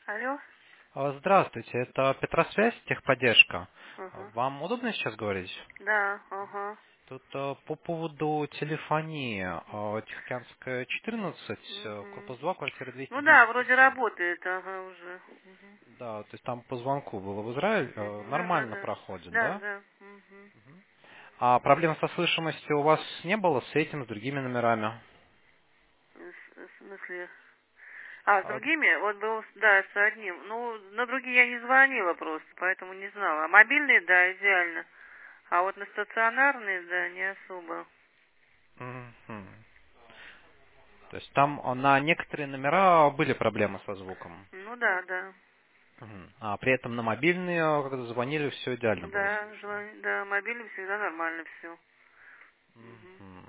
Алло? Здравствуйте, это Петросвязь, техподдержка. Ага. Вам удобно сейчас говорить? Да, ага. Тут по поводу телефонии Тихоокеанская 14, Угу. корпус 2, квартира Ну да, вроде 297. работает, ага, уже. Угу. Да, то есть там по звонку было в Израиль, Угу. Да, да, нормально да. проходит, Да, да? да. Угу. А проблем со слышимостью у вас не было с этим, с другими номерами? В смысле? А, с А, другими? Вот был, да, с одним. Ну, на другие я не звонила просто, поэтому не знала. А мобильные, да, идеально. А вот на стационарные, да, не особо. мгм. То есть там на некоторые номера были проблемы со звуком. Ну да, да. Мгм. А при этом на мобильные, когда звонили, все идеально было Да, слышно. да, мобильный всегда нормально все. Мгм.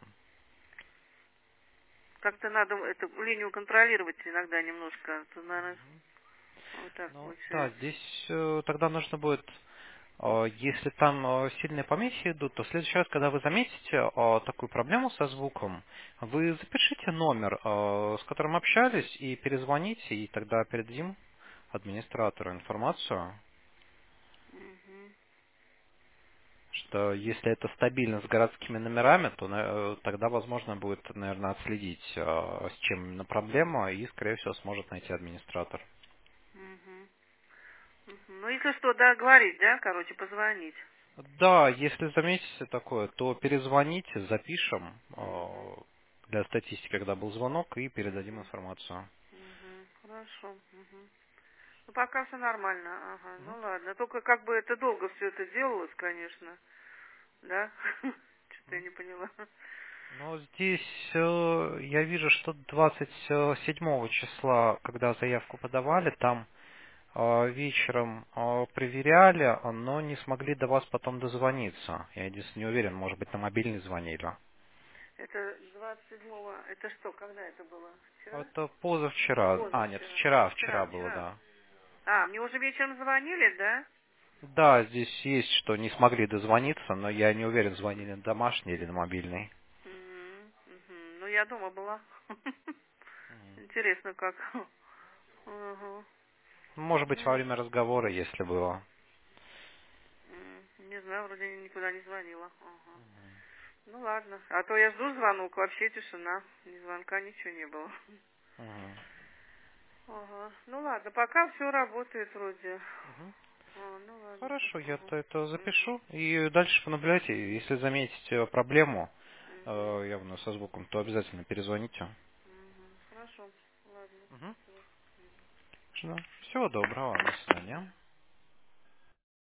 Как-то надо эту линию контролировать иногда немножко. Тут, наверное, вот так Ну да, получается. здесь тогда нужно будет, если там сильные помехи идут, то в следующий раз, когда вы заметите такую проблему со звуком, вы запишите номер, с которым общались, и перезвоните, и тогда передадим администратору информацию, Мгм. что если это стабильно с городскими номерами, то тогда возможно будет, наверное, отследить, с чем именно проблема, и, скорее всего, сможет найти администратор. Мгм. Мгм. Ну, если что, да, говорить, да, короче, позвонить. Да, если заметите такое, то перезвоните, запишем Мгм. для статистики, когда был звонок, и передадим Мгм. информацию. Мгм. Хорошо. Мгм. Ну, пока все нормально. Ага, Мгм. ну ладно. Только как бы это долго все это делалось, конечно. Да? Что-то я не поняла. Но здесь я вижу, что 27 числа, когда заявку подавали, там вечером проверяли, но не смогли до вас потом дозвониться. Я здесь не уверен, может быть, на мобильный звонили. Это 27-го, это что, когда это было? Вчера? Это позавчера. А, нет, Позавчера. вчера было, Вчера. да. А, мне уже вечером звонили, да? Да, здесь есть, что не смогли дозвониться, но я не уверен, звонили на домашний или на мобильный. Мгм. Мгм. Ну, я дома была. Интересно, как. Ага. Может быть, во Ну, время разговора, если было. не знаю, вроде никуда не звонила. Ага. Ну ладно. А то я жду звонок, вообще тишина. Ни звонка, ничего не было. Мгм. Ага. Ну ладно, пока все работает вроде. Мгм. А, ну ладно. Хорошо, я Ага. то это Мгм. запишу. И дальше понаблюдайте. Если заметите проблему Мгм. явно со звуком, то обязательно перезвоните. Мгм. Хорошо. Ладно. Мгм. Спасибо. Всего доброго. До свидания.